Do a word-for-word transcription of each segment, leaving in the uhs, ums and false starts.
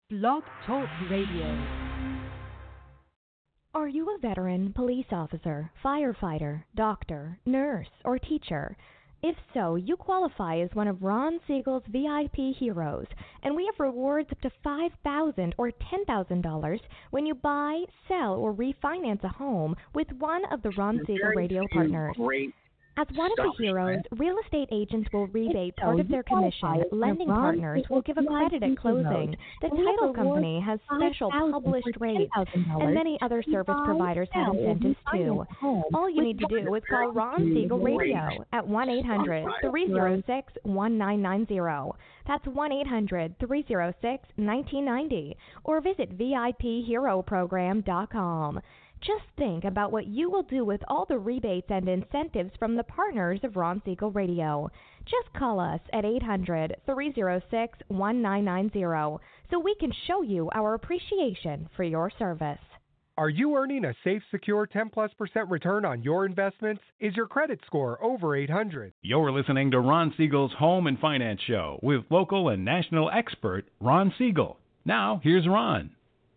Blog Talk Radio. Are you a veteran, police officer, firefighter, doctor, nurse, or teacher? If so, you qualify as one of Ron Siegel's V I P heroes, and we have rewards up to five thousand dollars or ten thousand dollars when you buy, sell, or refinance a home with one of the Ron Siegel radio partners. Great. As one of the heroes, real estate agents will rebate part of their commission. Lending partners will give a credit at closing. The title company has special published rates, and many other service providers have incentives too. All you need to do is call Ron Siegel Radio at one eight hundred, three oh six, one nine nine zero. That's one eight hundred, three oh six, one nine nine zero, or visit V I P hero program dot com. Just think about what you will do with all the rebates and incentives from the partners of Ron Siegel Radio. Just call us at eight hundred, three oh six, one nine nine zero so we can show you our appreciation for your service. Are you earning a safe, secure ten plus percent return on your investments? Is your credit score over eight hundred? You're listening to Ron Siegel's Home and Finance Show with local and national expert Ron Siegel. Now, here's Ron.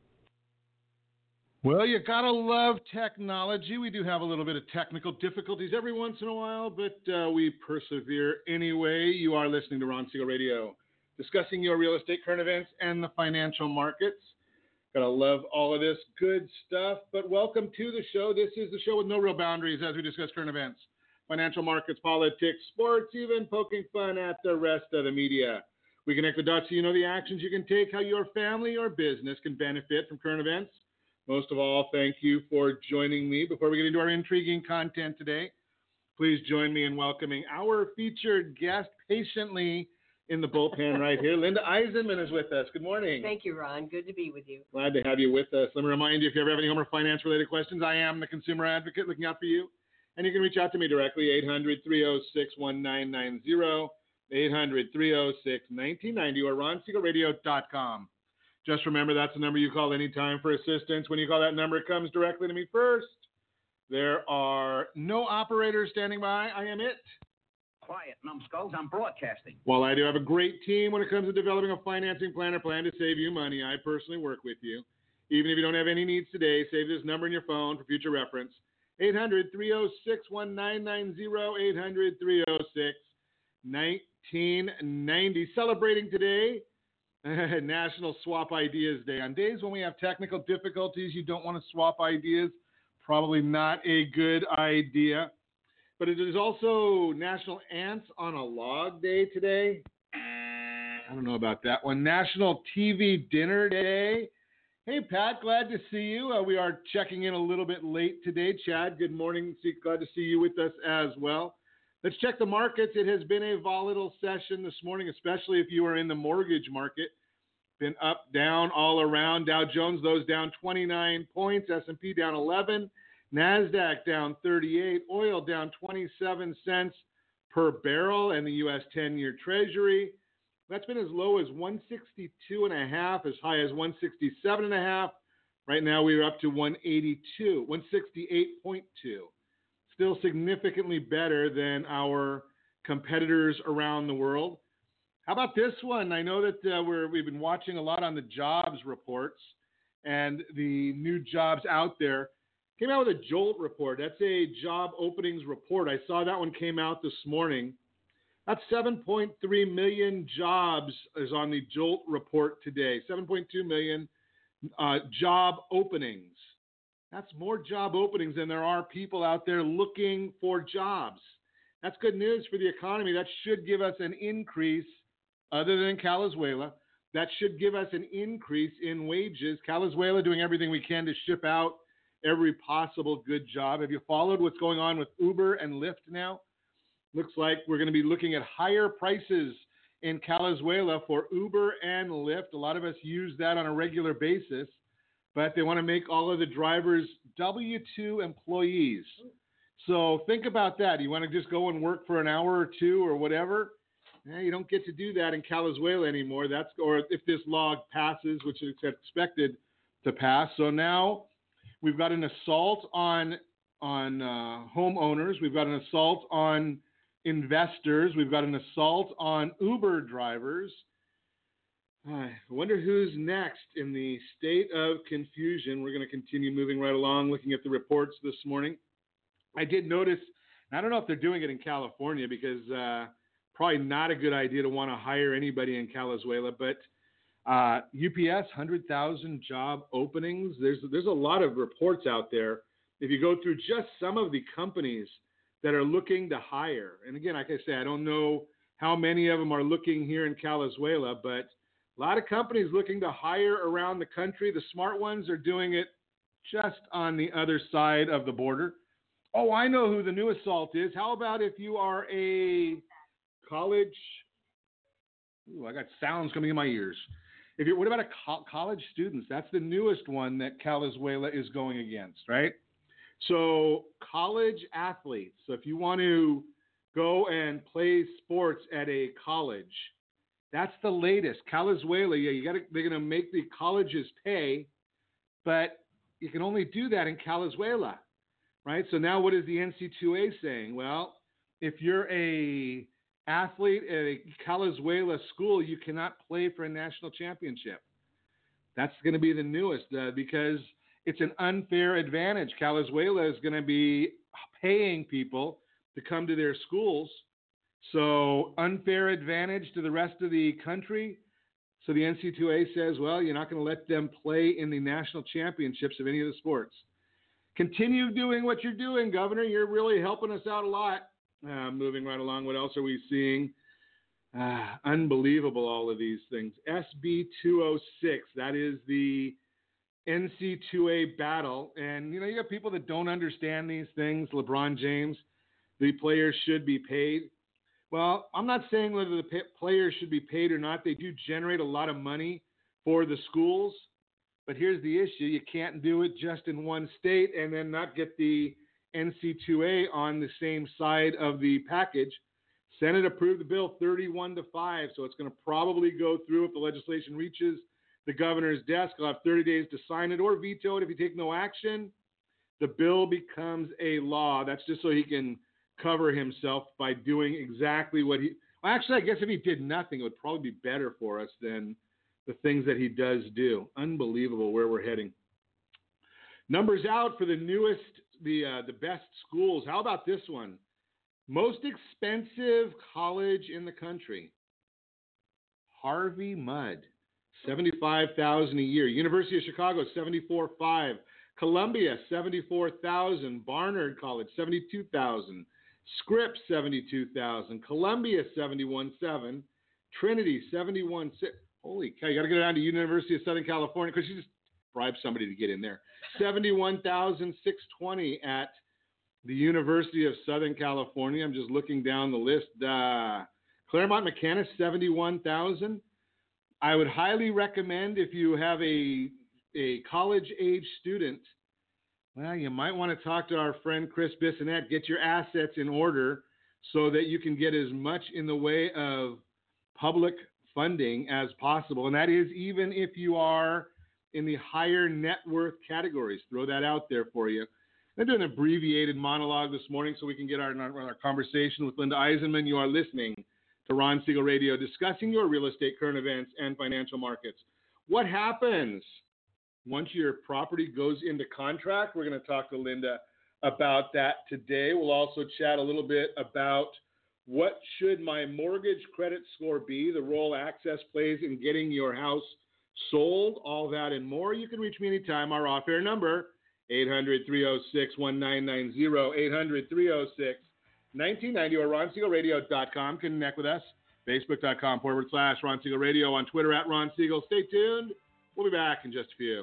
Well, you gotta love technology. We do have a little bit of technical difficulties every once in a while, but uh, we persevere anyway. You are listening to Ron Siegel Radio, discussing your real estate, current events, and the financial markets. Gotta love all of this good stuff, but welcome to the show. This is the show with no real boundaries as we discuss current events, financial markets, politics, sports, even poking fun at the rest of the media. We connect the dots so you know the actions you can take, how your family or business can benefit from current events. Most of all, thank you for joining me. Before we get into our intriguing content today, please join me in welcoming our featured guest patiently in the bullpen right here. Linda Eisenman is with us. Good morning. Thank you, Ron. Good to be with you. Glad to have you with us. Let me remind you, if you ever have any home or finance-related questions, I am the consumer advocate looking out for you. And you can reach out to me directly, eight hundred, three oh six, one nine nine zero, eight hundred, three oh six, one nine nine zero, or ron siegel radio dot com. Just remember, that's the number you call anytime for assistance. When you call that number, it comes directly to me first. There are no operators standing by. I am it. Quiet, numbskulls. I'm broadcasting. While I do have a great team when it comes to developing a financing plan or plan to save you money, I personally work with you. Even if you don't have any needs today, save this number in your phone for future reference. eight hundred, three oh six, one nine nine zero, eight hundred, three oh six, one nine nine zero. Celebrating today, National Swap Ideas Day. On days when we have technical difficulties, you don't want to swap ideas. Probably not a good idea. But it is also National Ants on a Log Day today. I don't know about that one. National T V Dinner Day. Hey, Pat, glad to see you. Uh, we are checking in a little bit late today. Chad, good morning. Glad to see you with us as well. Let's check the markets. It has been a volatile session this morning, especially if you are in the mortgage market. Been up, down, all around. Dow Jones, those down twenty-nine points. S and P down eleven. NASDAQ down thirty-eight. Oil down twenty-seven cents per barrel. And the U S ten-year Treasury, that's been as low as one sixty-two and a half, as high as one sixty-seven and a half. Right now we are up to one eighty-two, one sixty-eight point two. Still significantly better than our competitors around the world. How about this one? I know that uh, we're, we've been watching a lot on the jobs reports and the new jobs out there. Came out with a JOLT report. That's a job openings report. I saw that one came out this morning. That's seven point three million jobs is on the JOLT report today. seven point two million uh, job openings. That's more job openings than there are people out there looking for jobs. That's good news for the economy. That should give us an increase, other than Calizuela, that should give us an increase in wages. Calizuela doing everything we can to ship out every possible good job. Have you followed what's going on with Uber and Lyft now? Looks like we're going to be looking at higher prices in Calizuela for Uber and Lyft. A lot of us use that on a regular basis. But they want to make all of the drivers W two employees. So think about that. You want to just go and work for an hour or two or whatever? Eh, you don't get to do that in Calizuela anymore. That's or if this law passes, which is expected to pass. So now we've got an assault on on uh, homeowners. We've got an assault on investors. We've got an assault on Uber drivers. I wonder who's next in the state of confusion. We're going to continue moving right along, looking at the reports this morning. I did notice, and I don't know if they're doing it in California because uh, probably not a good idea to want to hire anybody in Calizuela, but uh, U P S, one hundred thousand job openings. There's, there's a lot of reports out there. If you go through just some of the companies that are looking to hire, and again, like I say, I don't know how many of them are looking here in Calizuela, but a lot of companies looking to hire around the country. The smart ones are doing it just on the other side of the border. Oh, I know who the new assault is. How about if you are a college? Ooh, I got sounds coming in my ears. If you're, what about a co- college students? That's the newest one that Calizuela is going against, right? So college athletes. So if you want to go and play sports at a college, that's the latest. Calizuela, yeah, you got to. They're going to make the colleges pay, but you can only do that in Calizuela, right? So now, what is the N C double A saying? Well, if you're a athlete at a Calizuela school, you cannot play for a national championship. That's going to be the newest uh, because it's an unfair advantage. Calizuela is going to be paying people to come to their schools. So unfair advantage to the rest of the country. So the N C double A says, well, you're not going to let them play in the national championships of any of the sports. Continue doing what you're doing, Governor. You're really helping us out a lot. Uh, moving right along, what else are we seeing? Uh, unbelievable, all of these things. S B two oh six, that is the N C double A battle. And, you know, you got people that don't understand these things. LeBron James, the players should be paid. Well, I'm not saying whether the pay- players should be paid or not. They do generate a lot of money for the schools. But here's the issue. You can't do it just in one state and then not get the N C double A on the same side of the package. Senate approved the bill thirty-one to five, so it's going to probably go through if the legislation reaches the governor's desk. He'll have thirty days to sign it or veto it. If you take no action, the bill becomes a law. That's just so he can cover himself by doing exactly what he well, actually I guess if he did nothing it would probably be better for us than the things that he does do. Unbelievable where we're heading. Numbers out for the newest the uh, the best schools. How about this one? Most expensive college in the country. Harvey Mudd, seventy-five thousand dollars a year. University of Chicago, seventy-four thousand five hundred dollars. Columbia, seventy-four thousand dollars. Barnard College, seventy-two thousand dollars. Scripps, seventy-two thousand dollars. Columbia, seventy-one thousand seven hundred dollars. Trinity, seventy-one thousand six hundred dollars. Holy cow, you got to go down to University of Southern California because you just bribed somebody to get in there. seventy-one thousand six hundred twenty dollars at the University of Southern California. I'm just looking down the list. Uh, Claremont McKenna, seventy-one thousand dollars. I would highly recommend if you have a a college-age student, well, you might want to talk to our friend Chris Bissonette. Get your assets in order so that you can get as much in the way of public funding as possible. And that is even if you are in the higher net worth categories. Throw that out there for you. I'm doing an abbreviated monologue this morning so we can get our, our conversation with Linda Eisenman. You are listening to Ron Siegel Radio, discussing your real estate, current events, and financial markets. What happens once your property goes into contract? We're going to talk to Linda about that today. We'll also chat a little bit about what should my mortgage credit score be, the role Access plays in getting your house sold, all that and more. You can reach me anytime. Our off-air number, eight hundred, three oh six, one nine nine zero, eight hundred, three oh six, one nine nine zero, or ron siegel radio dot com. Connect with us, facebook.com forward slash Ron Siegel Radio, on Twitter at Ron Siegel. Stay tuned. We'll be back in just a few.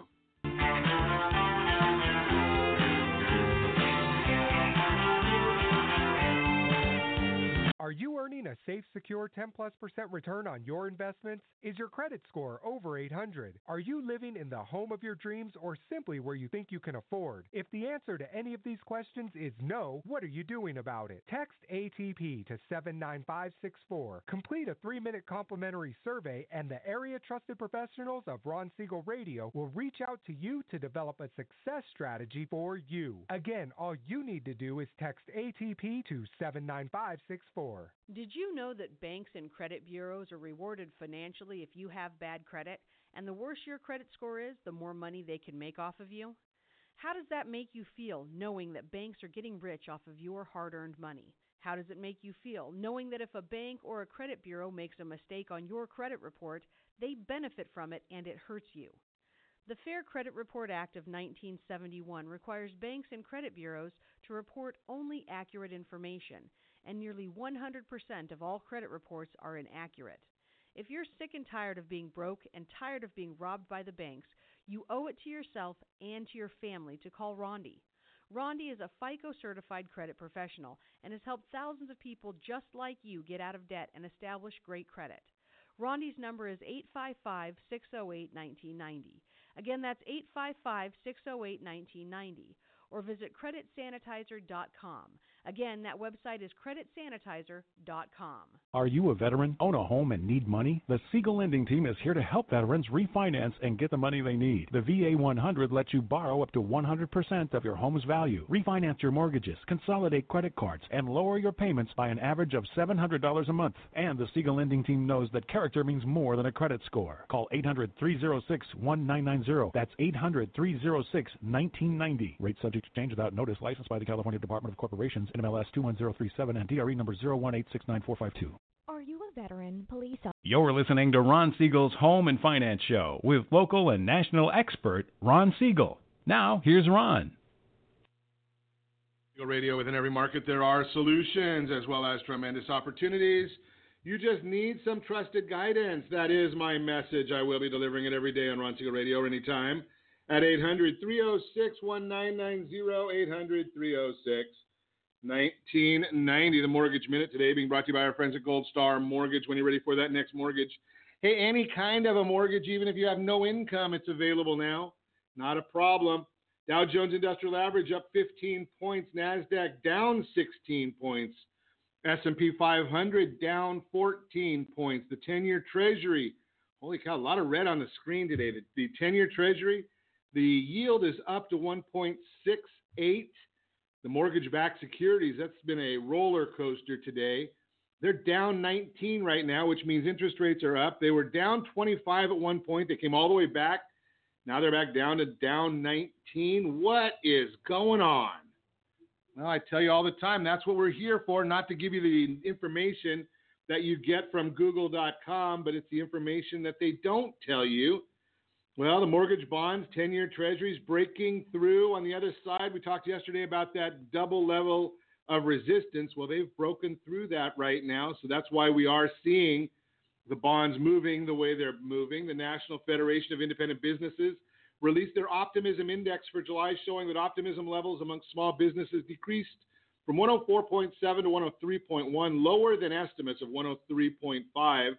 Are you earning a safe, secure ten plus percent return on your investments? Is your credit score over eight hundred? Are you living in the home of your dreams or simply where you think you can afford? If the answer to any of these questions is no, what are you doing about it? Text A T P to seven nine five six four. Complete a three minute complimentary survey and the area trusted professionals of Ron Siegel Radio will reach out to you to develop a success strategy for you. Again, all you need to do is text A T P to seven nine five six four. score. Did you know that banks and credit bureaus are rewarded financially if you have bad credit? And the worse your credit score is, the more money they can make off of you? How does that make you feel, knowing that banks are getting rich off of your hard-earned money? How does it make you feel, knowing that if a bank or a credit bureau makes a mistake on your credit report, they benefit from it and it hurts you? The Fair Credit Report Act of nineteen seventy-one requires banks and credit bureaus to report only accurate information, and nearly one hundred percent of all credit reports are inaccurate. If you're sick and tired of being broke and tired of being robbed by the banks, you owe it to yourself and to your family to call Rondi. Rondi is a FICO-certified credit professional and has helped thousands of people just like you get out of debt and establish great credit. Rondi's number is eight five five, six oh eight, one nine nine oh. Again, that's eight five five, six oh eight, one nine nine oh. Or visit credit sanitizer dot com. Again, that website is credit sanitizer dot com. Are you a veteran, own a home, and need money? The Siegel Lending Team is here to help veterans refinance and get the money they need. The V A one hundred lets you borrow up to one hundred percent of your home's value, refinance your mortgages, consolidate credit cards, and lower your payments by an average of seven hundred dollars a month. And the Siegel Lending Team knows that character means more than a credit score. Call eight hundred, three oh six, one nine nine oh. That's eight hundred, three oh six, one nine nine oh. Rate subject to change without notice. Licensed by the California Department of Corporations, N M L S two one zero three seven, and D R E number zero one eight six nine four five two. Are you a veteran, police officer? You're listening to Ron Siegel's Home and Finance Show with local and national expert Ron Siegel. Now, here's Ron. Siegel Radio, within every market there are solutions as well as tremendous opportunities. You just need some trusted guidance. That is my message. I will be delivering it every day on Ron Siegel Radio anytime at eight hundred, three oh six, one nine nine oh, eight hundred, three oh six, nineteen ninety. The Mortgage Minute today being brought to you by our friends at Gold Star Mortgage. When you're ready for that next mortgage, hey, any kind of a mortgage, even if you have no income, it's available now. Not a problem. Dow Jones Industrial Average up fifteen points. NASDAQ down sixteen points. S and P five hundred down fourteen points. The ten-year Treasury, holy cow, a lot of red on the screen today. The, the ten-year Treasury, the yield is up to one point six eight. The mortgage-backed securities, that's been a roller coaster today. They're down nineteen right now, which means interest rates are up. They were down twenty-five at one point. They came all the way back. Now they're back down to down nineteen. What is going on? Well, I tell you all the time, that's what we're here for, not to give you the information that you get from google dot com, but it's the information that they don't tell you. Well, the mortgage bonds, ten-year treasuries breaking through. On the other side, we talked yesterday about that double level of resistance. Well, they've broken through that right now, so that's why we are seeing the bonds moving the way they're moving. The National Federation of Independent Businesses released their optimism index for July, showing that optimism levels among small businesses decreased from one oh four point seven to one oh three point one, lower than estimates of one oh three point five.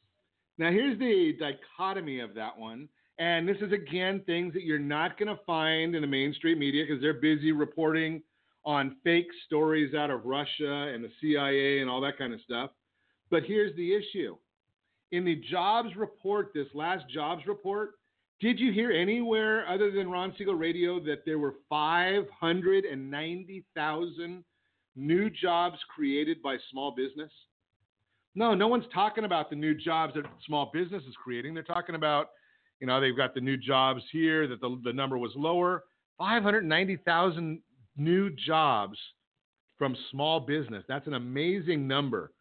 Now, here's the dichotomy of that one. And this is, again, things that you're not going to find in the mainstream media because they're busy reporting on fake stories out of Russia and the C I A and all that kind of stuff. But here's the issue. In the jobs report, this last jobs report, did you hear anywhere other than Ron Siegel Radio that there were five hundred ninety thousand new jobs created by small business? No, no one's talking about the new jobs that small business is creating. They're talking about, you know, they've got the new jobs here, that the, the number was lower. five hundred ninety thousand new jobs from small business. That's an amazing number.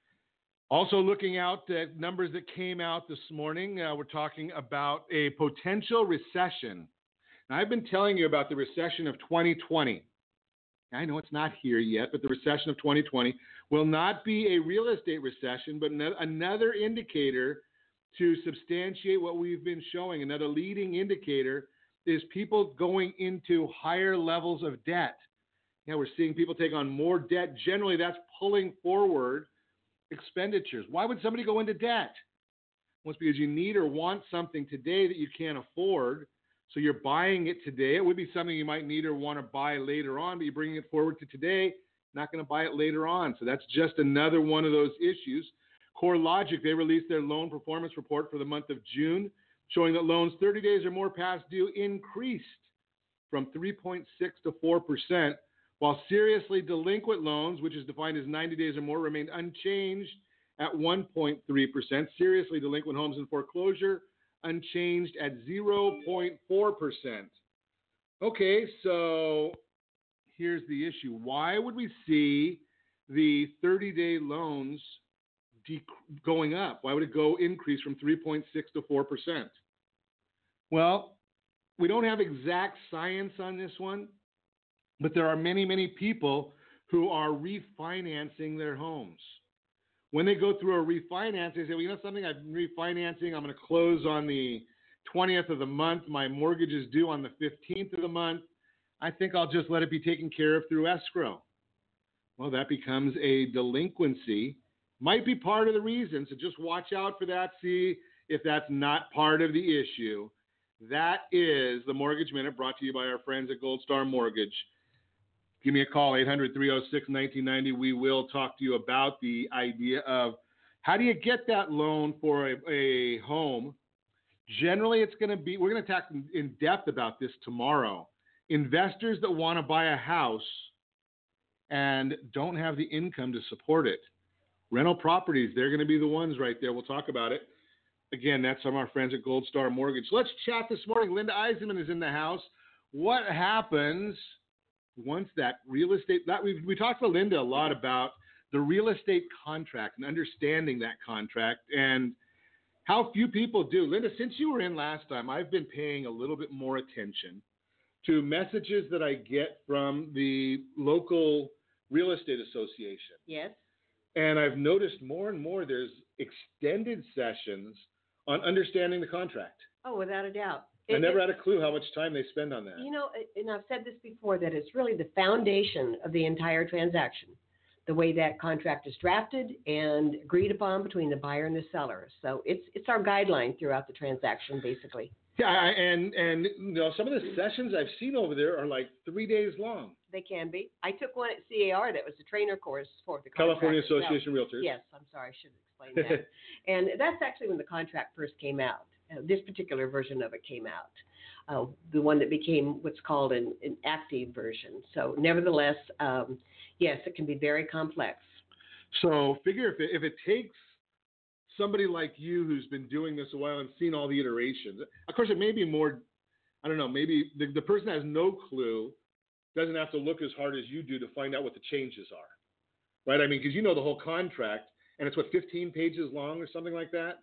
Also looking out at numbers that came out this morning, uh, we're talking about a potential recession. Now, I've been telling you about the recession of twenty twenty. I know it's not here yet, but the recession of twenty twenty will not be a real estate recession, but another indicator to substantiate what we've been showing. Another leading indicator is people going into higher levels of debt. Yeah, we're seeing people take on more debt. Generally, that's pulling forward expenditures. Why would somebody go into debt? Well, it's because you need or want something today that you can't afford. So you're buying it today. It would be something you might need or want to buy later on, but you're bringing it forward to today, not going to buy it later on. So that's just another one of those issues. CoreLogic, they released their loan performance report for the month of June, showing that loans thirty days or more past due increased from three point six to four percent, while seriously delinquent loans, which is defined as ninety days or more, remained unchanged at one point three percent. Seriously delinquent homes in foreclosure, unchanged at zero point four percent. Okay, so here's the issue. Why would we see the thirty-day loans de- going up? Why would it go increase from three point six to four percent? Well, we don't have exact science on this one, but there are many, many people who are refinancing their homes. When they go through a refinance, they say, well, you know something, I'm refinancing. I'm going to close on the twentieth of the month. My mortgage is due on the fifteenth of the month. I think I'll just let it be taken care of through escrow. Well, that becomes a delinquency. Might be part of the reason, so just watch out for that. See if that's not part of the issue. That is the Mortgage Minute, brought to you by our friends at Gold Star Mortgage. Give me a call, eight hundred, three oh six, nineteen ninety. We will talk to you about the idea of how do you get that loan for a, a home. Generally, it's going to be, we're going to talk in depth about this tomorrow. Investors that want to buy a house and don't have the income to support it. Rental properties, they're going to be the ones right there. We'll talk about it. Again, that's from our friends at Gold Star Mortgage. So let's chat this morning. Linda Eisenman is in the house. What happens once that real estate, that we we talked to Linda a lot about the real estate contract and understanding that contract and how few people do. Linda, since you were in last time, I've been paying a little bit more attention to messages that I get from the local real estate association. Yes. And I've noticed more and more there's extended sessions on understanding the contract. Oh, without a doubt. I It- never it- had a clue how much time they spend on that. You know, and I've said this before, that it's really the foundation of the entire transaction, the way that contract is drafted and agreed upon between the buyer and the seller. So it's it's our guideline throughout the transaction, basically. Yeah, I, and and you know some of the sessions I've seen over there are like three days long. They can be. I took one at C A R that was a trainer course for the contract California itself. Association of Realtors. Yes, I'm sorry, I should have explained that. And that's actually when the contract first came out. Uh, this particular version of it came out. Uh, the one that became what's called an, an active version. So nevertheless, um, yes, it can be very complex. So figure if it, if it takes somebody like you who's been doing this a while and seen all the iterations, of course it may be more, I don't know, maybe the, the person has no clue, doesn't have to look as hard as you do to find out what the changes are, right? I mean, because you know the whole contract, and it's what, fifteen pages long or something like that?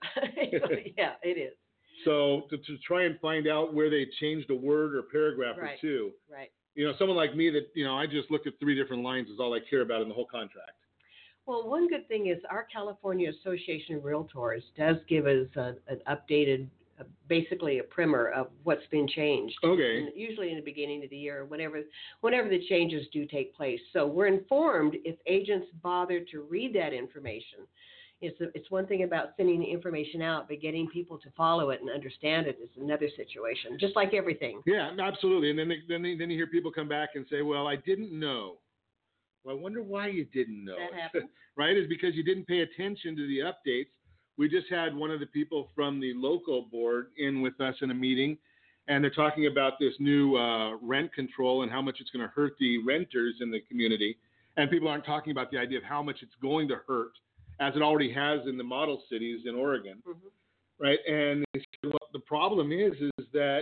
Yeah, it is. So to, to try and find out where they changed a word or paragraph Right. or two, Right. you know, someone like me that, you know, I just looked at three different lines is all I care about in the whole contract. Well, one good thing is our California Association of Realtors does give us a, an updated, uh, basically a primer of what's been changed. Okay. And usually in the beginning of the year, whenever, whenever the changes do take place. So we're informed if agents bother to read that information. It's, a, it's one thing about sending the information out, but getting people to follow it and understand it is another situation, just like everything. Yeah, absolutely. And then they, then they, then you hear people come back and say, well, I didn't know. Well, I wonder why you didn't know. That happens. Right? Is because you didn't pay attention to the updates. We just had one of the people from the local board in with us in a meeting, and they're talking about this new uh, rent control and how much it's going to hurt the renters in the community. And people aren't talking about the idea of how much it's going to hurt, as it already has in the model cities in Oregon. Mm-hmm. Right? And what the problem is, is that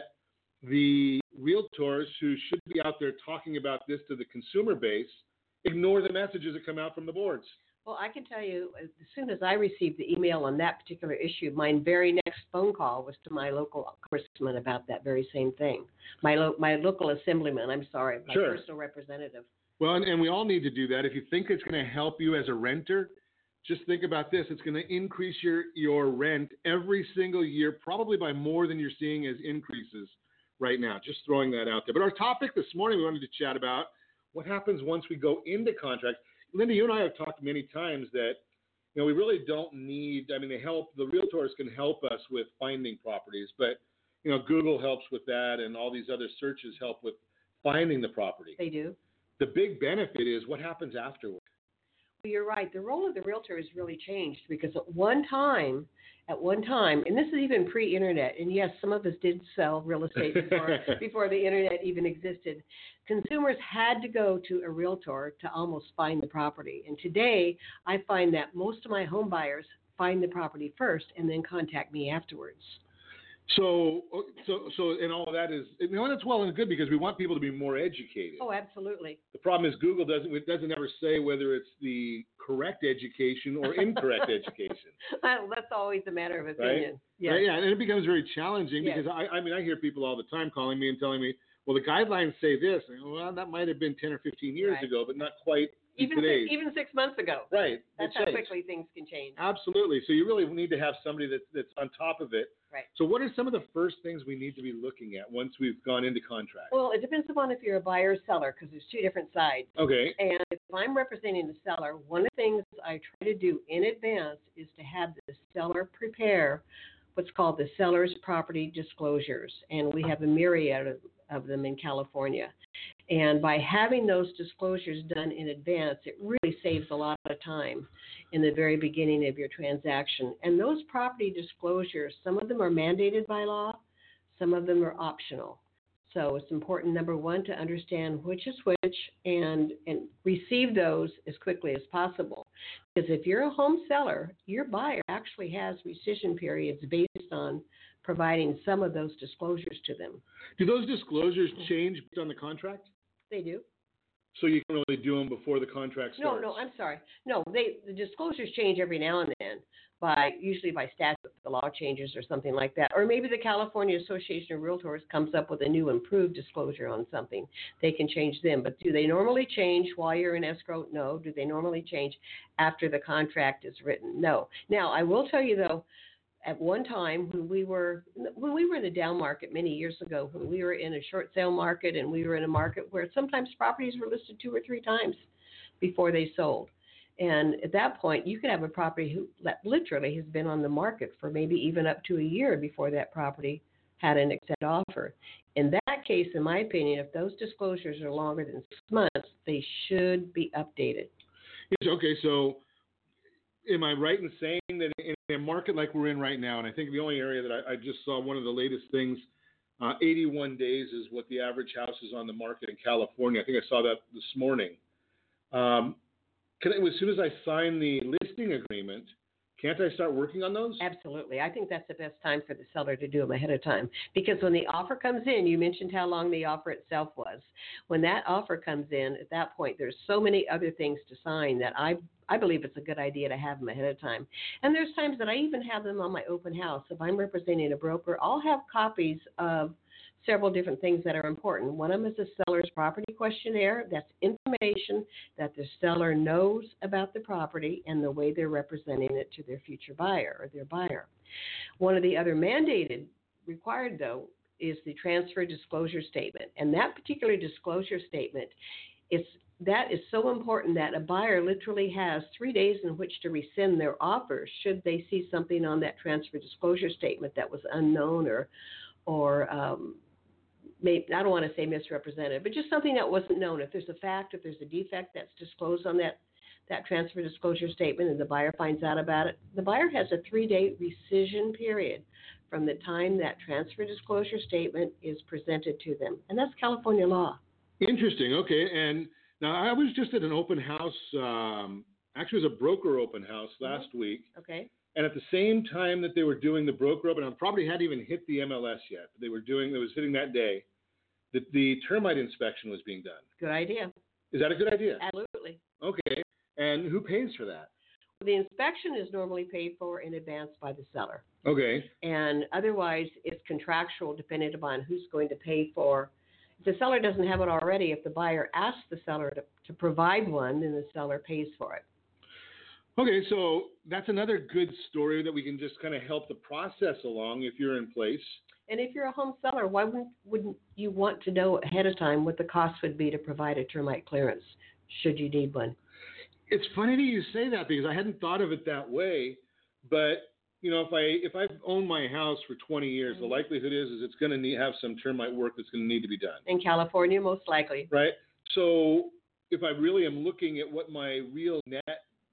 the realtors who should be out there talking about this to the consumer base ignore the messages that come out from the boards. Well, I can tell you, as soon as I received the email on that particular issue, my very next phone call was to my local congressman about that very same thing. My lo- my local assemblyman, I'm sorry, my Sure. personal representative. Well, and, and we all need to do that. If you think it's going to help you as a renter, just think about this. It's going to increase your, your rent every single year, probably by more than you're seeing as increases right now. Just throwing that out there. But our topic this morning, we wanted to chat about what happens once we go into contract. Linda, you and I have talked many times that, you know, we really don't need, I mean, they help, the realtors can help us with finding properties, but, you know, Google helps with that and all these other searches help with finding the property. They do. The big benefit is what happens afterward. You're right. The role of the realtor has really changed because at one time, at one time, and this is even pre-internet, and yes, some of us did sell real estate before, before the internet even existed. Consumers had to go to a realtor to almost find the property. And today, I find that most of my home buyers find the property first and then contact me afterwards. So, so, so, and all of that is, you know, that's well and good because we want people to be more educated. Oh, absolutely. The problem is Google doesn't, it doesn't ever say whether it's the correct education or incorrect education. Well, that's always a matter of opinion. Right? Yes. Right? Yeah, and it becomes very challenging Yes. because I, I mean, I hear people all the time calling me and telling me, well, the guidelines say this. And I go, well, that might have been ten or fifteen years Right. ago, but not quite Even today. six, even six months ago. Right. That's It how changed. quickly things can change. Absolutely. So you really need to have somebody that's that's on top of it. Right. So what are some of the first things we need to be looking at once we've gone into contract? Well, it depends upon if you're a buyer or seller because there's two different sides. Okay. And if I'm representing the seller, one of the things I try to do in advance is to have the seller prepare what's called the seller's property disclosures. And we have a myriad of, of them in California. And by having those disclosures done in advance, it really saves a lot of time in the very beginning of your transaction. And those property disclosures, some of them are mandated by law, some of them are optional. So it's important, number one, to understand which is which and, and receive those as quickly as possible. Because if you're a home seller, your buyer actually has rescission periods based on providing some of those disclosures to them. Do those disclosures change based on the contract? They do. So you can really do them before the contract No, starts? no, I'm sorry. No, they the disclosures change every now and then, by usually by statute, the law changes or something like that. Or maybe the California Association of Realtors comes up with a new improved disclosure on something. They can change them. But do they normally change while you're in escrow? No. Do they normally change after the contract is written? No. Now, I will tell you, though, at one time when we were when we were in the down market many years ago, when we were in a short sale market and we were in a market where sometimes properties were listed two or three times before they sold. And at that point, you could have a property who that literally has been on the market for maybe even up to a year before that property had an accepted offer. In that case, in my opinion, if those disclosures are longer than six months, they should be updated. Okay, so am I right in saying that in a market like we're in right now, and I think the only area that I, I just saw one of the latest things, uh, eighty-one days is what the average house is on the market in California. I think I saw that this morning. Um, can I, as soon as I sign the listing agreement, can't I start working on those? Absolutely. I think that's the best time for the seller to do them ahead of time. Because when the offer comes in, you mentioned how long the offer itself was. When that offer comes in, at that point, there's so many other things to sign that I I believe it's a good idea to have them ahead of time. And there's times that I even have them on my open house. If I'm representing a broker, I'll have copies of several different things that are important. One of them is a seller's property questionnaire. That's information that the seller knows about the property and the way they're representing it to their future buyer or their buyer. One of the other mandated required, though, is the transfer disclosure statement. And that particular disclosure statement, it's that is so important that a buyer literally has three days in which to rescind their offer should they see something on that transfer disclosure statement that was unknown or, or um, maybe, I don't want to say misrepresented, but just something that wasn't known. If there's a fact, if there's a defect that's disclosed on that, that transfer disclosure statement and the buyer finds out about it, the buyer has a three-day rescission period from the time that transfer disclosure statement is presented to them. And that's California law. Interesting. Okay. And now, I was just at an open house, um, actually it was a broker open house last mm-hmm. week. Okay. And at the same time that they were doing the broker open house, probably hadn't even hit the M L S yet. They were doing, it was hitting that day, that the termite inspection was being done. Good idea. Is that a good idea? Absolutely. Okay. And who pays for that? The inspection is normally paid for in advance by the seller. Okay. And otherwise, it's contractual dependent upon who's going to pay for. If the seller doesn't have it already, if the buyer asks the seller to, to provide one, then the seller pays for it. Okay, so that's another good story that we can just kind of help the process along if you're in place. And if you're a home seller, why wouldn't, wouldn't you want to know ahead of time what the cost would be to provide a termite clearance, should you need one? It's funny that you say that because I hadn't thought of it that way, but you know, if I if I've owned my house for twenty years, mm-hmm. the likelihood is is it's going to need have some termite work that's going to need to be done. In California, most likely. Right. So if I really am looking at what my real net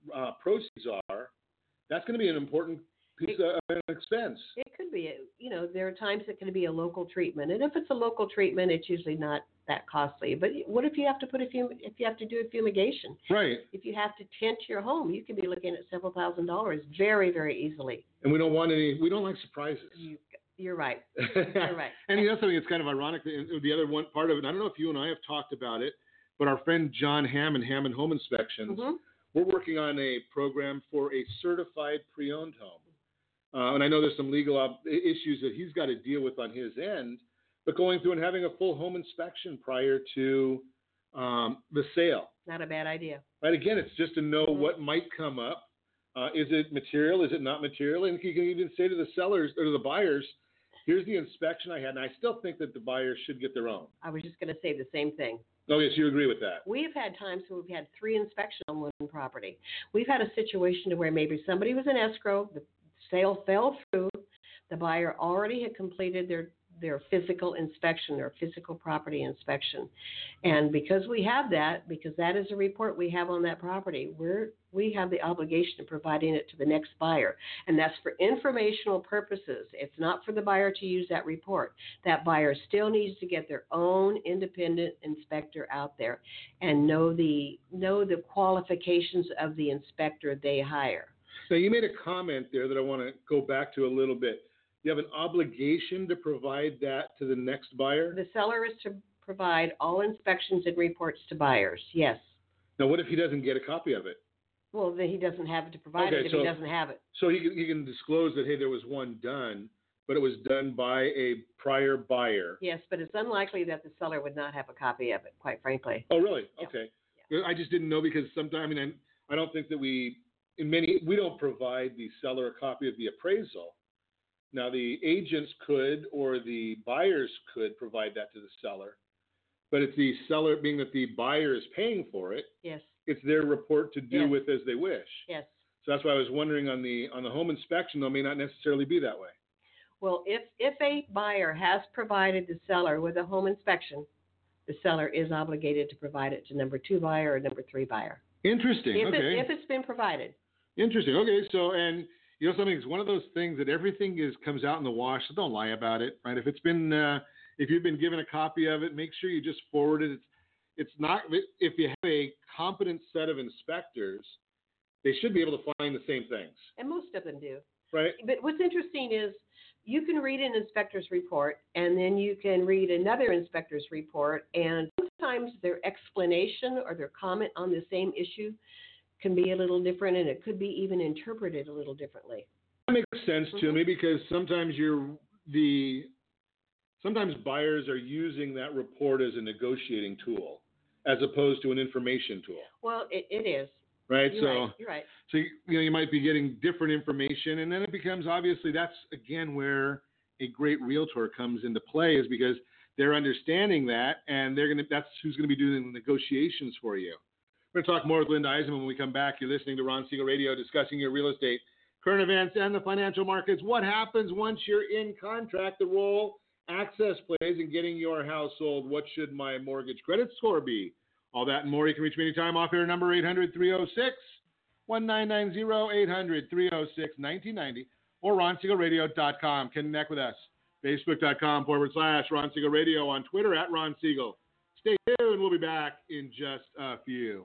uh, proceeds are, that's going to be an important piece it, of an expense. It could be. You know, there are times it can be a local treatment, and if it's a local treatment, it's usually not that costly. But what if you have to put a fum- if you have to do a fumigation? Right. If you have to tint your home, you could be looking at several thousand dollars very, very easily. And we don't want any. We don't like surprises. You, you're right. You're right. And you know something? It's kind of ironic. That the other one part of it. I don't know if you and I have talked about it, but our friend John Hammond, Hammond Home Inspections, mm-hmm. we're working on a program for a certified pre-owned home. Uh, and I know there's some legal op- issues that he's got to deal with on his end. But going through and having a full home inspection prior to um, the sale. Not a bad idea. Right. Again, it's just to know mm-hmm. what might come up. Uh, is it material? Is it not material? And you can even say to the sellers or to the buyers, here's the inspection I had. And I still think that the buyers should get their own. I was just going to say the same thing. Oh, yes, you agree with that. We've had times where we've had three inspections on one property. We've had a situation where maybe somebody was in escrow, the sale fell through, the buyer already had completed their their physical inspection, their physical property inspection. And because we have that, because that is a report we have on that property, we're, we have the obligation of providing it to the next buyer. And that's for informational purposes. It's not for the buyer to use that report. That buyer still needs to get their own independent inspector out there and know the, know the qualifications of the inspector they hire. Now, you made a comment there that I want to go back to a little bit. You have an obligation to provide that to the next buyer? The seller is to provide all inspections and reports to buyers, yes. Now, what if he doesn't get a copy of it? Well, then he doesn't have it to provide okay, it if so, he doesn't have it. So he can, he can disclose that, hey, there was one done, but it was done by a prior buyer. Yes, but it's unlikely that the seller would not have a copy of it, quite frankly. Oh, really? Yeah. Okay. Yeah. I just didn't know because sometimes, I mean, I, I don't think that we, in many, we don't provide the seller a copy of the appraisal. Now, the agents could or the buyers could provide that to the seller, but it's the seller, being that the buyer is paying for it, yes, it's their report to do yes. with as they wish. Yes. So that's why I was wondering on the on the home inspection, though, may not necessarily be that way. Well, if, if a buyer has provided the seller with a home inspection, the seller is obligated to provide it to number two buyer or number three buyer. Interesting. If, okay. it, if it's been provided. Interesting. Okay. So, and you know something, it's one of those things that everything is comes out in the wash. So don't lie about it, right? If it's been, uh, if you've been given a copy of it, make sure you just forward it. It's, it's not, if you have a competent set of inspectors, they should be able to find the same things. And most of them do. Right. But what's interesting is you can read an inspector's report and then you can read another inspector's report, and sometimes their explanation or their comment on the same issue can be a little different, and it could be even interpreted a little differently. That makes sense mm-hmm. to me because sometimes you're the sometimes buyers are using that report as a negotiating tool as opposed to an information tool. Well, it, it is. Right. You're so right. You're right. So you know you might be getting different information, and then it becomes obviously that's again where a great realtor comes into play, is because they're understanding that, and they're gonna that's who's going to be doing the negotiations for you. We're going to talk more with Linda Eisenman when we come back. You're listening to Ron Siegel Radio, discussing your real estate, current events, and the financial markets. What happens once you're in contract? The role Access plays in getting your house sold. What should my mortgage credit score be? All that and more. You can reach me anytime off air number eight hundred, three oh six, nineteen ninety, eight hundred, three oh six, nineteen ninety, or ron siegel radio dot com. Connect with us. Facebook.com forward slash Ron Siegel Radio. On Twitter at Ron Siegel. Stay tuned. We'll be back in just a few.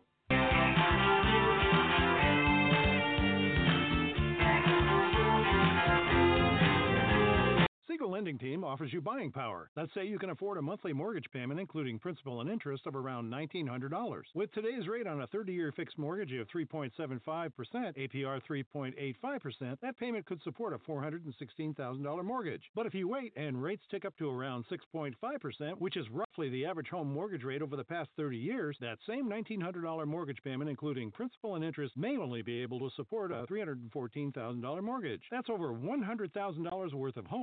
Siegel Lending Team offers you buying power. Let's say you can afford a monthly mortgage payment, including principal and interest, of around nineteen hundred dollars. With today's rate on a thirty-year fixed mortgage of three point seven five percent, A P R three point eight five percent, that payment could support a four hundred sixteen thousand dollars mortgage. But if you wait and rates tick up to around six point five percent, which is roughly the average home mortgage rate over the past thirty years, that same nineteen hundred dollars mortgage payment, including principal and interest, may only be able to support a three hundred fourteen thousand dollars mortgage. That's over one hundred thousand dollars worth of home you're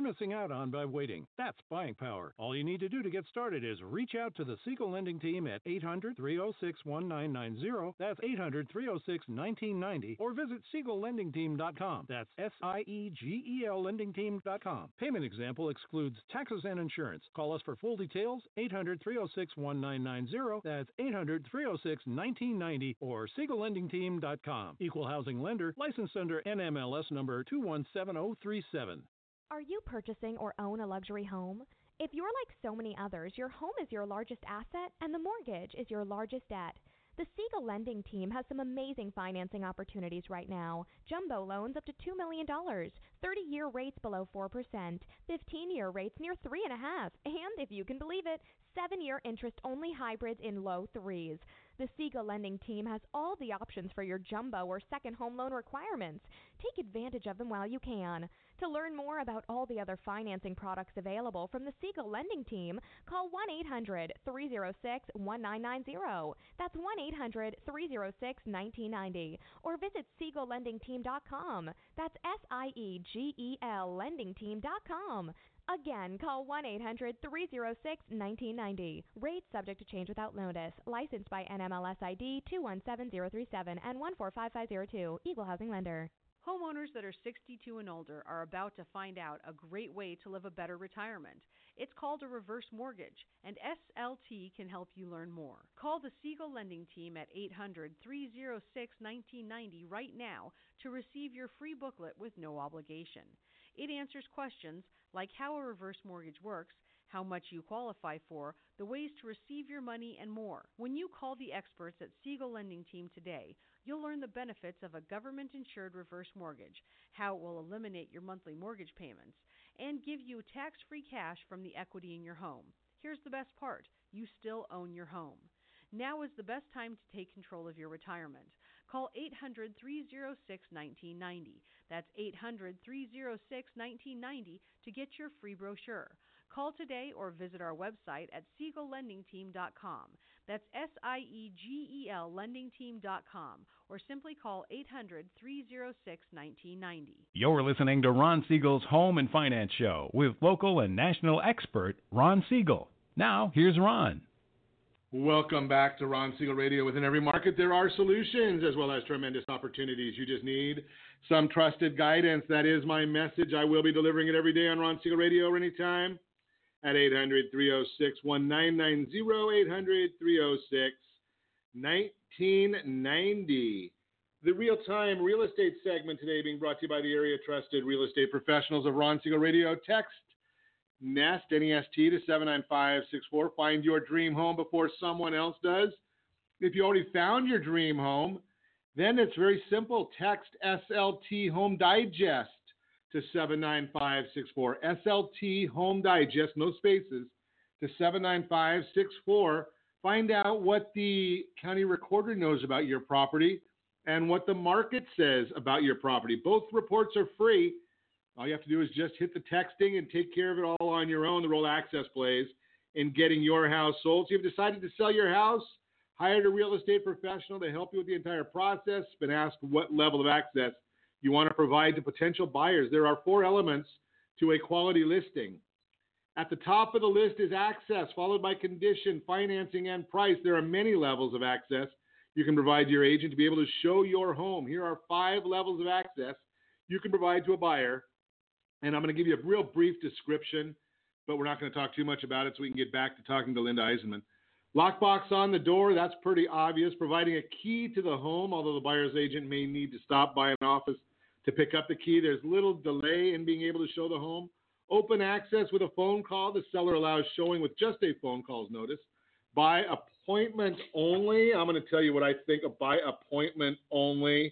missing out on by waiting. That's buying power. All you need to do to get started is reach out to the Siegel Lending Team at eight hundred, three oh six, one nine nine zero. That's eight hundred, three oh six, one nine nine zero. Or visit siegel lending team dot com. That's S I E G E L lending team dot com. Payment example excludes taxes and insurance. Call us for full details, eight hundred, three oh six, one nine nine zero. That's eight hundred, three oh six, one nine nine zero or siegel lending team dot com. Equal housing lender, licensed under N M L S number two one seven zero three seven. Are you purchasing or own a luxury home? If you're like so many others, your home is your largest asset and the mortgage is your largest debt. The Siegel Lending Team has some amazing financing opportunities right now. Jumbo loans up to two million dollars, thirty-year rates below four percent, fifteen-year rates near three point five percent, and, if you can believe it, seven-year interest-only hybrids in low threes. The Siegel Lending Team has all the options for your jumbo or second home loan requirements. Take advantage of them while you can. To learn more about all the other financing products available from the Siegel Lending Team, call one eight hundred, three oh six, one nine nine zero. That's one eight hundred, three oh six, one nine nine zero. Or visit siegel lending team dot com. That's S I E G E L lending team dot com. Again, call one eight hundred, three oh six, one nine nine zero. Rates subject to change without notice. Licensed by N M L S I D two one seven zero three seven and one four five five zero two. Equal housing lender. Homeowners that are sixty-two and older are about to find out a great way to live a better retirement. It's called a reverse mortgage, and S L T can help you learn more. Call the Siegel Lending Team at eight hundred, three oh six, one nine nine zero right now to receive your free booklet with no obligation. It answers questions like how a reverse mortgage works, how much you qualify for, the ways to receive your money, and more. When you call the experts at Siegel Lending Team today, you'll learn the benefits of a government-insured reverse mortgage, how it will eliminate your monthly mortgage payments, and give you tax-free cash from the equity in your home. Here's the best part. You still own your home. Now is the best time to take control of your retirement. Call eight hundred, three oh six, one nine nine zero. That's eight hundred, three oh six, one nine nine zero to get your free brochure. Call today or visit our website at siegel lending team dot com. That's S I E G E L lending team dot com. Or simply call eight hundred, three oh six, one nine nine zero. You're listening to Ron Siegel's Home and Finance Show with local and national expert Ron Siegel. Now, here's Ron. Welcome back to Ron Siegel Radio. Within every market, there are solutions as well as tremendous opportunities. You just need some trusted guidance. That is my message. I will be delivering it every day on Ron Siegel Radio or anytime at eight hundred, three oh six, one nine nine zero, eight hundred, three oh six, one nine nine zero. The real-time real estate segment today being brought to you by the area trusted real estate professionals of Ron Siegel Radio. Text NEST, N E S T, to seven nine five six four. Find your dream home before someone else does. If you already found your dream home, then it's very simple. Text S L T Home Digest to seven nine five six four. S L T Home Digest, no spaces, to seven nine five six four. Find out what the county recorder knows about your property and what the market says about your property. Both reports are free. All you have to do is just hit the texting and take care of it all on your own. The role Access plays in getting your house sold. So you've decided to sell your house, hired a real estate professional to help you with the entire process, been asked what level of access you want to provide to potential buyers. There are four elements to a quality listing. At the top of the list is access, followed by condition, financing, and price. There are many levels of access you can provide your agent to be able to show your home. Here are five levels of access you can provide to a buyer. And I'm going to give you a real brief description, but we're not going to talk too much about it so we can get back to talking to Linda Eisenman. Lockbox on the door, that's pretty obvious. Providing a key to the home, although the buyer's agent may need to stop by an office to pick up the key. There's little delay in being able to show the home. Open access with a phone call. The seller allows showing with just a phone call's notice. By appointment only. I'm going to tell you what I think of by appointment only.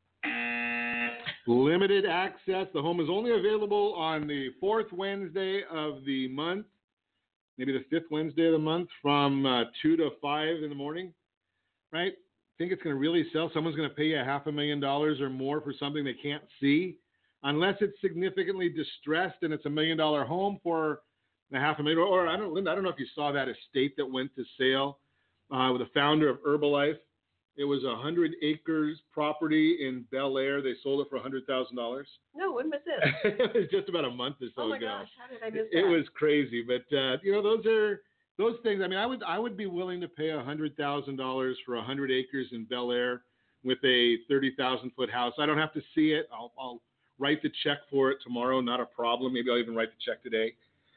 Limited access. The home is only available on the fourth Wednesday of the month, maybe the fifth Wednesday of the month from uh, two to five in the morning, right? Think it's going to really sell? Someone's going to pay you a half a million dollars or more for something they can't see, unless it's significantly distressed and it's a million dollar home for a half a million. Or, or I don't, Linda, I don't know if you saw that estate that went to sale uh, with the founder of Herbalife. It was a hundred acres property in Bel Air. They sold it for a hundred thousand dollars. No, when was this? It was just about a month or so oh my ago. gosh, how did I miss it, that? It was crazy, but uh, you know, those are those things. I mean, I would I would be willing to pay a hundred thousand dollars for a hundred acres in Bel Air with a thirty thousand foot house. I don't have to see it. I'll, I'll write the check for it tomorrow. Not a problem. Maybe I'll even write the check today.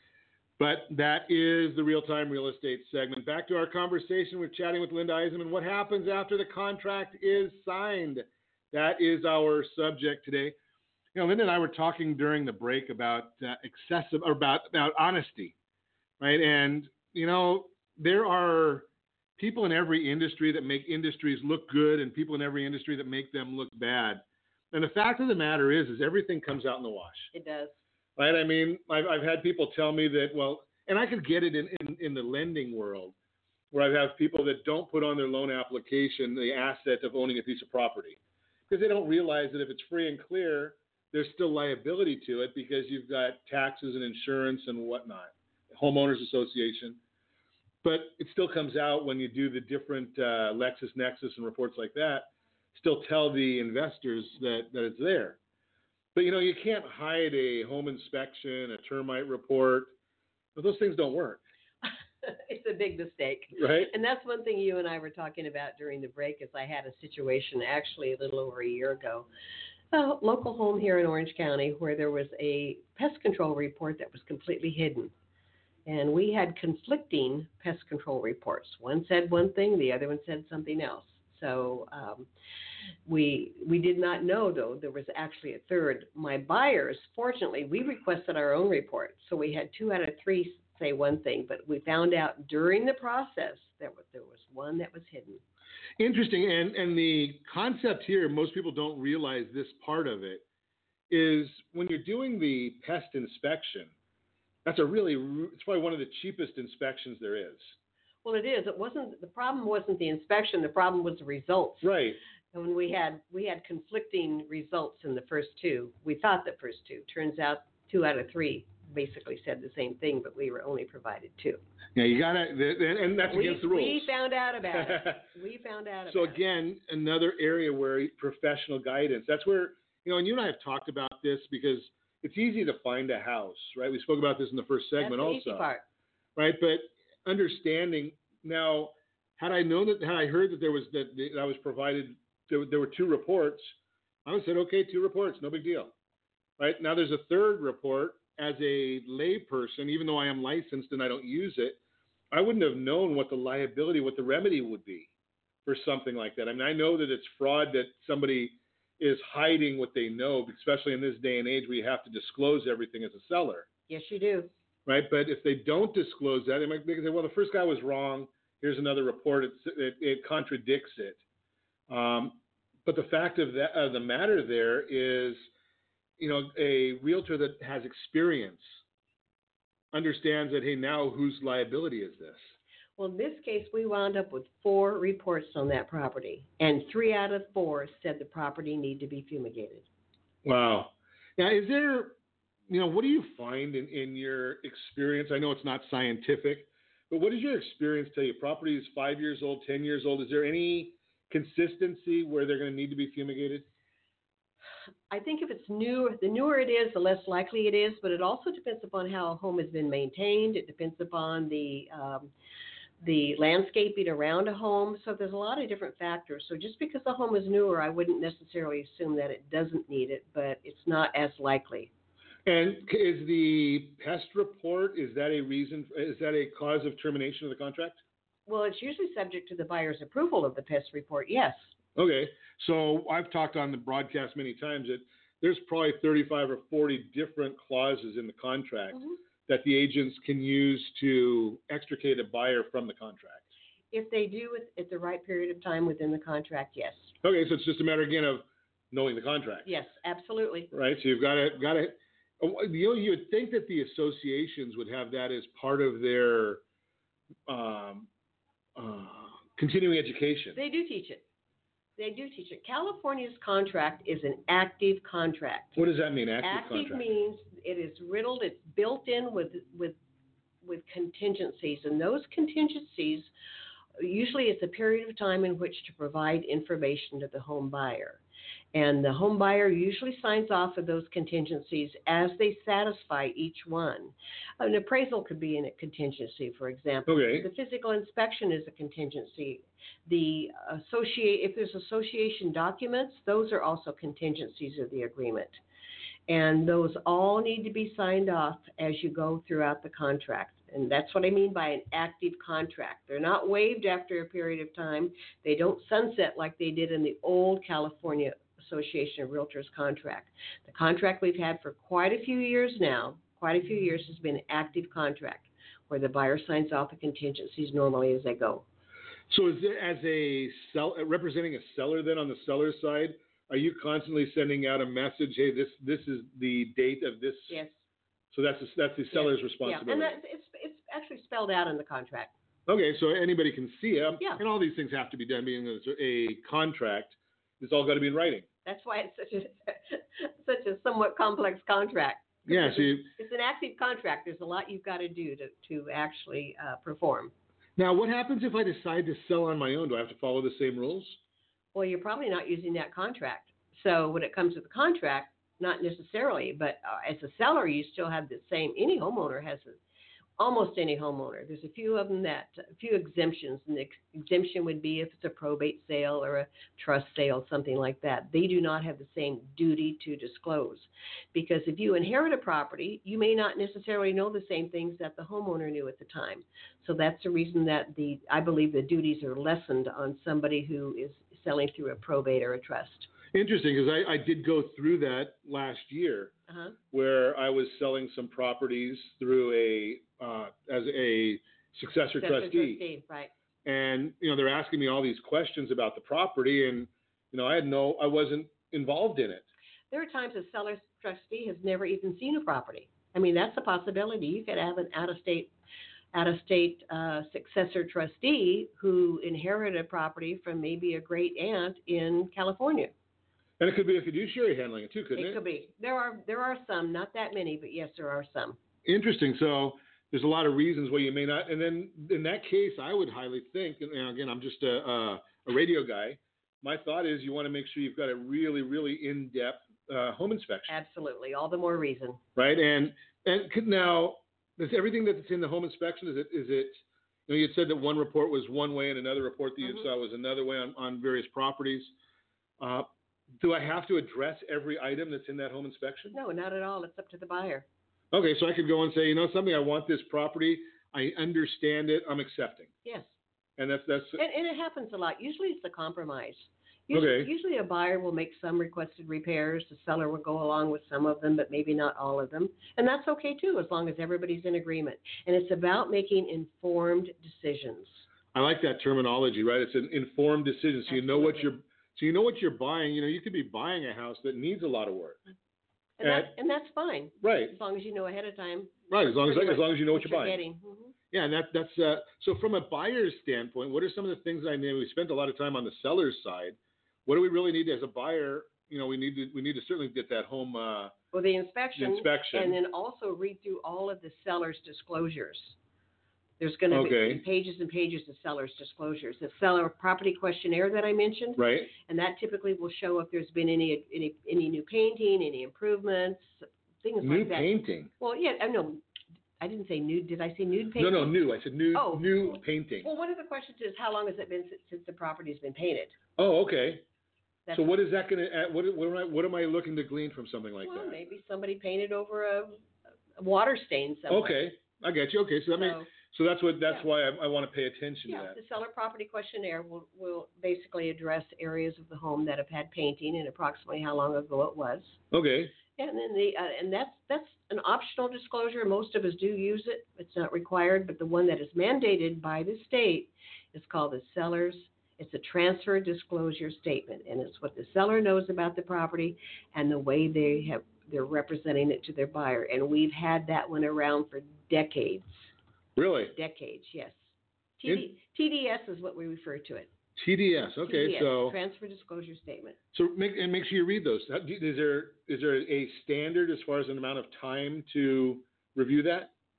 But that is the real-time real estate segment. Back to our conversation. We're chatting with Linda Eisenman. What happens after the contract is signed? That is our subject today. You know, Linda and I were talking during the break about uh, excessive, or about about honesty, right? And you know, there are people in every industry that make industries look good, and people in every industry that make them look bad. And the fact of the matter is, is everything comes out in the wash. It does. Right? I mean, I've, I've had people tell me that, well, and I could get it in, in, in the lending world, where I have people that don't put on their loan application the asset of owning a piece of property, because they don't realize that if it's free and clear, there's still liability to it because you've got taxes and insurance and whatnot, homeowners association. But it still comes out when you do the different uh, LexisNexis and reports like that, still tell the investors that, that it's there. But, you know, you can't hide a home inspection, a termite report. But those things don't work. It's a big mistake. Right. And that's one thing you and I were talking about during the break is I had a situation actually a little over a year ago, a local home here in Orange County where there was a pest control report that was completely hidden. And we had conflicting pest control reports. One said one thing, the other one said something else. So um, we we did not know, though, there was actually a third. My buyers, fortunately, we requested our own report. So we had two out of three say one thing, but we found out during the process that there was one that was hidden. Interesting. And, and the concept here, most people don't realize this part of it, is when you're doing the pest inspection, that's a really, it's probably one of the cheapest inspections there is. Well, it is. It wasn't, the problem wasn't the inspection. The problem was the results. Right. And when we had, we had conflicting results in the first two, we thought the first two. Turns out two out of three basically said the same thing, but we were only provided two. Yeah, you got to, and that's we, against the rules. We found out about it. We found out about so it. So again, another area where professional guidance, that's where, you know, and you and I have talked about this because it's easy to find a house, right? We spoke about this in the first segment That's the also. Easy part. Right, but understanding now, had I known that, had I heard that there was that, that I was provided, there, there were two reports, I would have said, okay, two reports, no big deal. Right now, there's a third report. As a layperson, even though I am licensed and I don't use it, I wouldn't have known what the liability, what the remedy would be for something like that. I mean, I know that it's fraud, that somebody is hiding what they know, especially in this day and age where you have to disclose everything as a seller. Yes, you do. Right, but if they don't disclose that, they might they can say, well, the first guy was wrong. Here's another report. It's, it, it contradicts it. Um, but the fact of, that, of the matter there is, you know, a realtor that has experience understands that, hey, now whose liability is this? Well, in this case, we wound up with four reports on that property, and three out of four said the property needed to be fumigated. Wow. Now, is there, you know, what do you find in, in your experience? I know it's not scientific, but what does your experience tell you? Property is five years old, ten years old. Is there any consistency where they're going to need to be fumigated? I think if it's new, the newer it is, the less likely it is, but it also depends upon how a home has been maintained. It depends upon the um, the landscaping around a home. So there's a lot of different factors. So just because the home is newer, I wouldn't necessarily assume that it doesn't need it, but it's not as likely. And is the pest report, is that a reason, is that a cause of termination of the contract? Well, it's usually subject to the buyer's approval of the pest report, yes. Okay, so I've talked on the broadcast many times that there's probably thirty-five or forty different clauses in the contract mm-hmm. that the agents can use to extricate a buyer from the contract. If they do it at the right period of time within the contract, yes. Okay, so it's just a matter again of knowing the contract. Yes, absolutely. Right, so you've got to got to. You know, you would think that the associations would have that as part of their um, uh, continuing education. They do teach it. They do teach it. California's contract is an active contract. What does that mean, active, active contract? Active means it is riddled, it's built in with, with, with contingencies. And those contingencies usually it's a period of time in which to provide information to the home buyer. And the home buyer usually signs off of those contingencies as they satisfy each one. An appraisal could be in a contingency, for example. Okay. The physical inspection is a contingency. The associate, if there's association documents, those are also contingencies of the agreement. And those all need to be signed off as you go throughout the contract. And that's what I mean by an active contract. They're not waived after a period of time. They don't sunset like they did in the old California Association of Realtors contract. The contract we've had for quite a few years now, quite a few years has been an active contract where the buyer signs off the contingencies normally as they go. So is it, as a sell, representing a seller then on the seller's side, are you constantly sending out a message, hey, this this is the date of this? Yes. So that's, a, that's the seller's yes. responsibility. Yeah, and that, it's, it's actually spelled out in the contract. Okay, so anybody can see it. Yeah. And all these things have to be done, being that it's a contract. It's all got to be in writing. That's why it's such a such a somewhat complex contract. Yeah, so you, it's an active contract. There's a lot you've got to do to, to actually uh, perform. Now, what happens if I decide to sell on my own? Do I have to follow the same rules? Well, you're probably not using that contract. So when it comes to the contract, not necessarily, but uh, as a seller, you still have the same. Any homeowner has a, almost any homeowner. There's a few of them that, a few exemptions, and the ex- exemption would be if it's a probate sale or a trust sale, something like that. They do not have the same duty to disclose, because if you inherit a property, you may not necessarily know the same things that the homeowner knew at the time. So that's the reason that the, I believe the duties are lessened on somebody who is selling through a probate or a trust. Interesting, because I, I did go through that last year, uh-huh. where I was selling some properties through a uh, as a successor, successor trustee. trustee, right? And you know, they're asking me all these questions about the property, and you know, I had no, I wasn't involved in it. There are times a seller's trustee has never even seen a property. I mean, that's a possibility. You could have an out-of-state out-of-state uh, successor trustee who inherited a property from maybe a great aunt in California. And it could be a fiduciary handling it too, couldn't it? It could be. There are there are some, not that many, but yes, there are some. Interesting. So there's a lot of reasons why you may not. And then in that case, I would highly think, and again, I'm just a, a, a radio guy. My thought is you want to make sure you've got a really, really in-depth uh, home inspection. Absolutely. All the more reason. Right. And and could now, is everything that's in the home inspection, is it, is it, you know, you had said that one report was one way and another report that you mm-hmm. saw was another way on, on various properties. Uh, Do I have to address every item that's in that home inspection? No, not at all. It's up to the buyer. Okay, so I could go and say, you know, something, I want this property. I understand it. I'm accepting. Yes. And that's that's. And, and it happens a lot. Usually, it's a compromise. Usually, okay. Usually, a buyer will make some requested repairs. The seller will go along with some of them, but maybe not all of them. And that's okay too, as long as everybody's in agreement. And it's about making informed decisions. I like that terminology, right? It's an informed decision, so Absolutely. you know what you're. So you know what you're buying. You know, you could be buying a house that needs a lot of work. And, and, that, and that's fine. Right. As long as you know ahead of time. Right. As long as as long as you know what, what you're, you're buying. Getting. Mm-hmm. Yeah, and that that's uh, so from a buyer's standpoint, what are some of the things I mean? We spent a lot of time on the seller's side. What do we really need as a buyer? You know, we need to we need to certainly get that home. Uh, well, the inspection, the inspection, and then also read through all of the seller's disclosures. There's going to okay. be pages and pages of seller's disclosures. The seller property questionnaire that I mentioned, right? And that typically will show if there's been any any any new painting, any improvements, things new like that. New painting. Well, yeah, I know. I didn't say nude. Did I say nude painting? No, no, new. I said new oh. new painting. Well, one of the questions is how long has it been since, since the property's been painted? Oh, okay. That's so what is that going to? What what am I what am I looking to glean from something like well, that? Well, maybe somebody painted over a, a water stain somewhere. Okay, I get you. Okay, so that so, means. So that's what that's yeah. why I, I want to pay attention yeah, to that. The seller property questionnaire will, will basically address areas of the home that have had painting and approximately how long ago it was. Okay. And then the uh, and that's that's an optional disclosure. Most of us do use it. It's not required, but the one that is mandated by the state is called the seller's. It's a transfer disclosure statement, and it's what the seller knows about the property and the way they have they're representing it to their buyer. And we've had that one around for decades. Really? Decades, yes. T D, T D S is what we refer to it. T D S, okay. T D S, so transfer disclosure statement. So make and make sure you read those. Is there is there a standard as far as an amount of time to review that?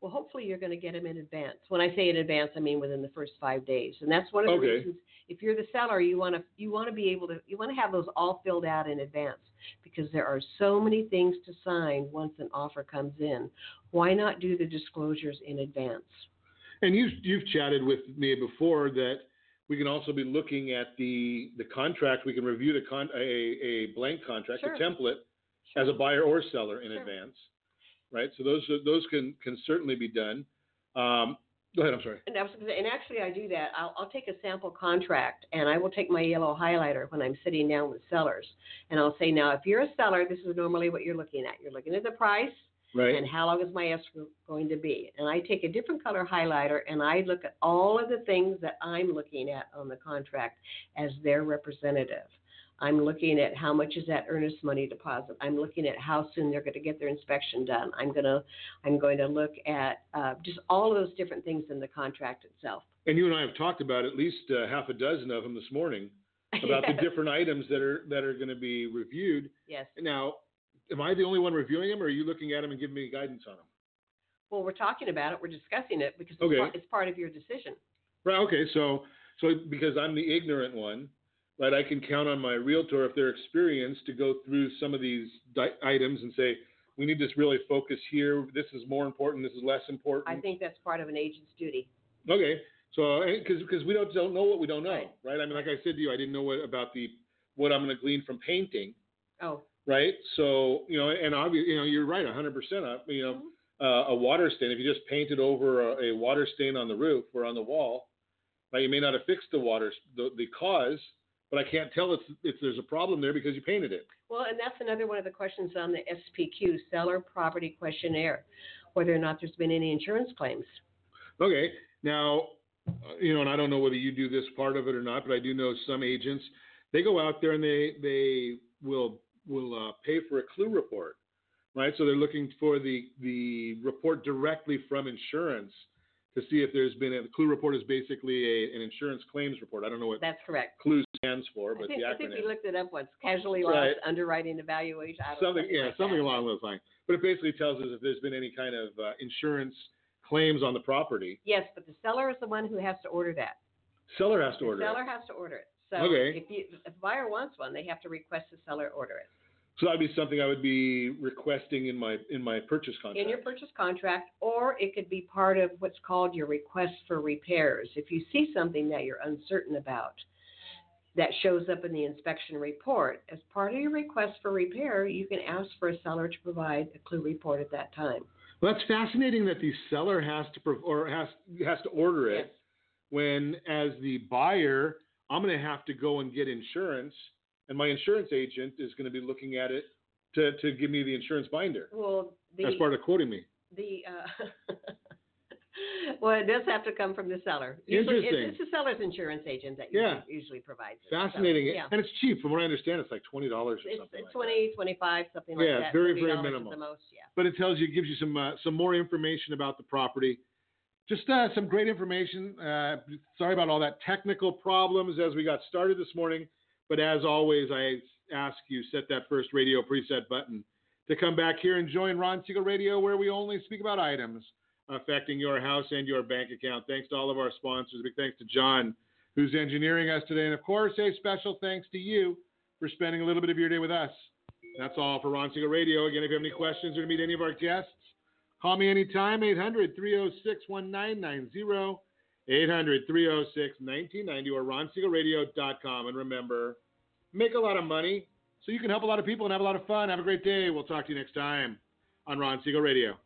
Well, hopefully you're going to get them in advance. When I say in advance, I mean within the first five days. And that's one of the Okay. reasons. If you're the seller, you want to you want to be able to you want to have those all filled out in advance because there are so many things to sign once an offer comes in. Why not do the disclosures in advance? And you've you've chatted with me before that we can also be looking at the the contract. We can review the con a, a blank contract, Sure. a template, Sure. as a buyer or seller in Sure. advance, right? So those those can can certainly be done. Um, go ahead. I'm sorry. And, I was gonna say- and actually, I do that. I'll, I'll take a sample contract, and I will take my yellow highlighter when I'm sitting down with sellers, and I'll say, now, if you're a seller, this is normally what you're looking at. You're looking at the price, Right. and how long is my escrow going to be? And I take a different color highlighter, and I look at all of the things that I'm looking at on the contract as their representative. I'm looking at how much is that earnest money deposit. I'm looking at how soon they're going to get their inspection done. I'm going to, I'm going to look at uh, just all of those different things in the contract itself. And you and I have talked about at least uh, half a dozen of them this morning about Yes. the different items that are that are going to be reviewed. Yes. Now, am I the only one reviewing them, or are you looking at them and giving me guidance on them? Well, we're talking about it. We're discussing it because Okay. it's, part, it's part of your decision. Right. Okay. So, so because I'm the ignorant one, right? I can count on my realtor if they're experienced to go through some of these di- items and say, we need to really focus here. This is more important. This is less important. I think that's part of an agent's duty. Okay. So, because because we don't don't know what we don't know, Right. right? I mean, like I said to you, I didn't know what about the what I'm going to glean from painting, Oh, right? So, you know, and obviously, you know, you're right, one hundred percent. You know, Mm-hmm. uh, a water stain. If you just painted over a, a water stain on the roof or on the wall, right? You may not have fixed the water the, the cause, but I can't tell if if there's a problem there because you painted it. well, and that's another one of the questions on the S P Q, Seller Property Questionnaire, whether or not there's been any insurance claims. Okay. Now, uh, you know, and I don't know whether you do this part of it or not, but I do know some agents, they go out there and they they will will uh, pay for a clue report, right? So they're looking for the the report directly from insurance to see if there's been a the clue report is basically a, an insurance claims report. I don't know what That's correct. clue stands for, I but think, the I think acronym. we looked it up once. Casualty loss, Right. underwriting evaluation. I don't know, Something, yeah, like something that. along those lines. But it basically tells us if there's been any kind of uh, insurance claims on the property. Yes, but the seller is the one who has to order that. Seller has to The order it. seller has to order it. So Okay. if, you, if a buyer wants one, they have to request the seller order it. So that'd be something I would be requesting in my in my purchase contract. In your purchase contract, or it could be part of what's called your request for repairs. If you see something that you're uncertain about that shows up in the inspection report, as part of your request for repair, you can ask for a seller to provide a clue report at that time. Well, that's fascinating that the seller has to prov- or has has to order it Yes. when, as the buyer, I'm going to have to go and get insurance, and my insurance agent is going to be looking at it to, to give me the insurance binder Well, the as part of quoting me. the uh, well, it does have to come from the seller. Usually, Interesting. It's, it's the seller's insurance agent that Yeah. usually, usually provides it. Fascinating, So, yeah. and it's cheap. From what I understand, it's like twenty dollars or It's, something. it's like twenty, twenty-five, something like Yeah, that. very, thirty very dollars minimal. At the most, yeah. But it tells you, gives you some uh, some more information about the property. Just uh, some great information. Uh, sorry about all that technical problems as we got started this morning. But as always, I ask you set that first radio preset button to come back here and join Ron Siegel Radio, where we only speak about items affecting your house and your bank account. Thanks to all of our sponsors. Big thanks to John, who's engineering us today. And of course, a special thanks to you for spending a little bit of your day with us. That's all for Ron Siegel Radio. Again, if you have any questions or to meet any of our guests, call me anytime, eight hundred, three oh six, nineteen ninety, eight hundred, three oh six, nineteen ninety, or ron siegel radio dot com. And remember, make a lot of money so you can help a lot of people and have a lot of fun. Have a great day. We'll talk to you next time on Ron Siegel Radio.